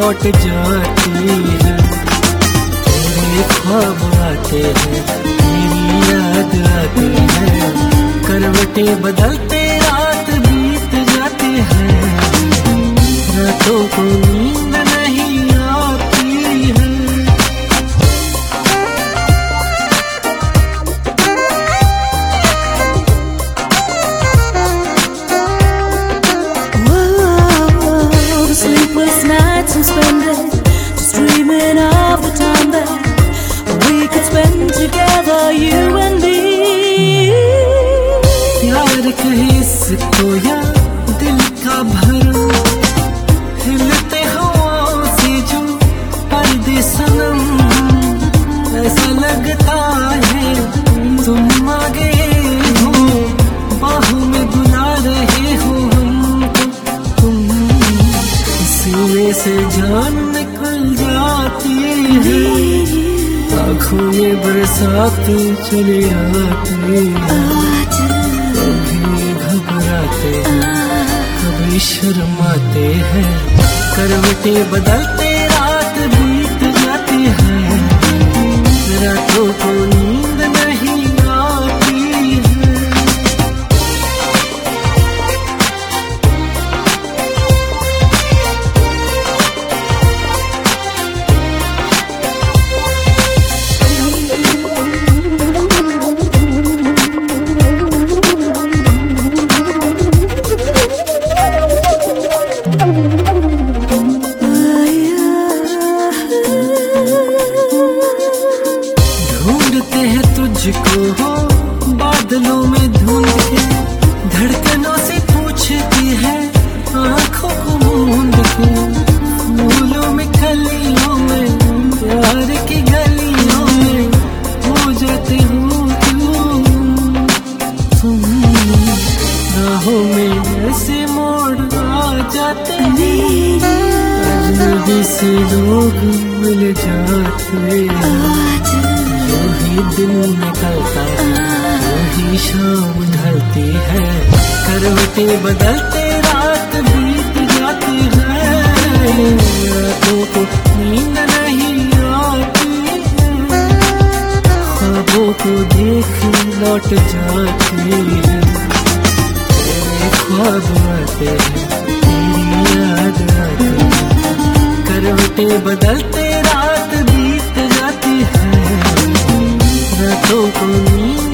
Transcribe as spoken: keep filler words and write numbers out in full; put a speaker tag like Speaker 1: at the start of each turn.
Speaker 1: लौट जाती है। तेरे ख्वाब आते हैं, मेरी याद आती है, करवटें बदलते रात बीत जाती है, रातों को नींद नहीं आती है।
Speaker 2: Whoa, sleepless nights and spending just dreaming of the time that we could spend together, you and me.
Speaker 1: प्यार कहे इसको या दिल का भरम, हिलते हवाओं से जो पर्दे सनम, ऐसा लगता है तुम आ गए हो, बाहों में बुला रहे हो हमको तुम, सीने से जान निकल जाती है, आँखों में बरसात चली आती है, कभी घबराते कभी शर्माते हैं, करवटें बदलते रात बीत जाती है, रातों को नींद नहीं आती है। ढूंढते हैं तुझको हो बादलों में ढूंढ के, धड़कनों से पूछती है आंखों को मूंद के, फूलों में कलियों में प्यार की गलियों में हो जाते हो क्यों तुम, राहों में ऐसे मोड़ आ जाते हैं, अजनबी से लोग मिल जाते हैं, वही दिन निकलता है वही शाम ढलती है, करवटें बदलते रात बीत जाती है, रातों को नींद नहीं आती है, ख्वाबों को देख लौट जाती है, तेरे ख्वाब आते हैं, तेरी याद आती है, करवटें बदलते रात बीत जाती है, रातों को नींद